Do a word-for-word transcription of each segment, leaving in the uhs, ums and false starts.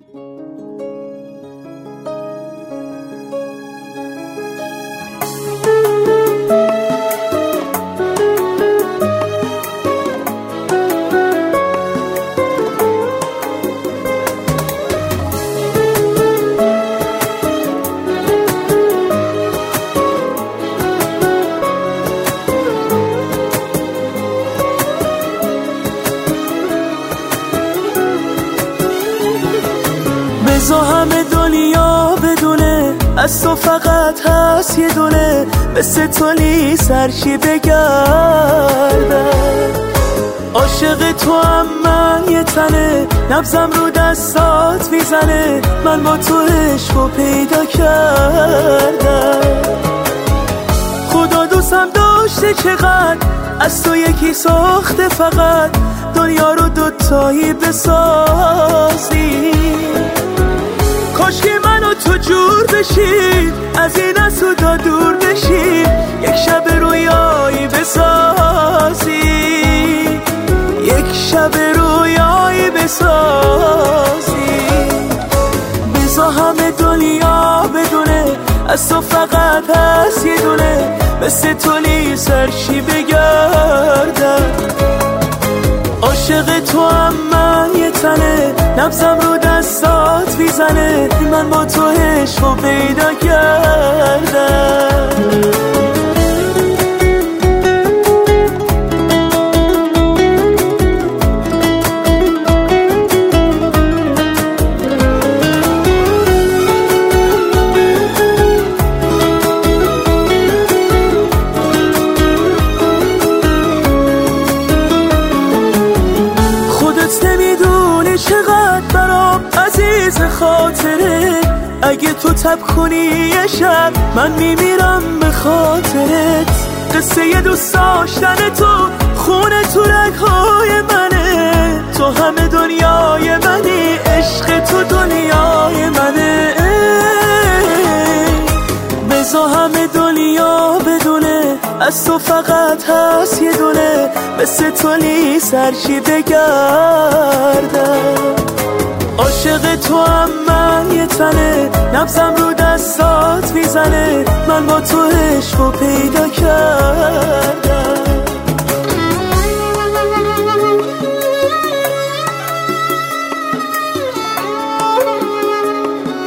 بذار همه دنیا بدونه از تو فقط هست یه دونه، مثل تولی سرشی بگردم. عاشق تو هم من یه تنه، نبزم رو دستات میزنه، من با تو عشقو پیدا کردم. خدا دوستم داشته چقدر، از تو یکی ساخته فقط، دنیا رو دوتایی بسازی. کاش که من و تو جور بشیم، از این اسودا دور بشیم، یک شب رویایی بسازی، یک شب رویایی بسازی. بذار همه دنیا بدونه از تو فقط هست یه دونه، مثل تولی سرشی بگردم. عاشق تو هم من یه تنه، نبزم رو دستات میزنه، من با تو عشقو پیدا کردم. نمیدونه چقدر برام عزیز خاطره، اگه تو تب کنی یه شب من میمیرم به خاطرت. قصه یه دوست داشتن تو خونه تو رگهای منه، تو همه دنیای منی، عشق تو دنیای منه. بذار همه دنیا بدونه از تو فقط هست یه دونه، مثل تولی سرشی بگردم. عاشق تو هم من یه تنه، نبزم رو دستات میزنه، من با تو عشقو پیدا کردم.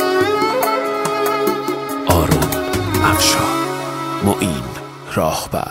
آروم افشار، معین راهبر.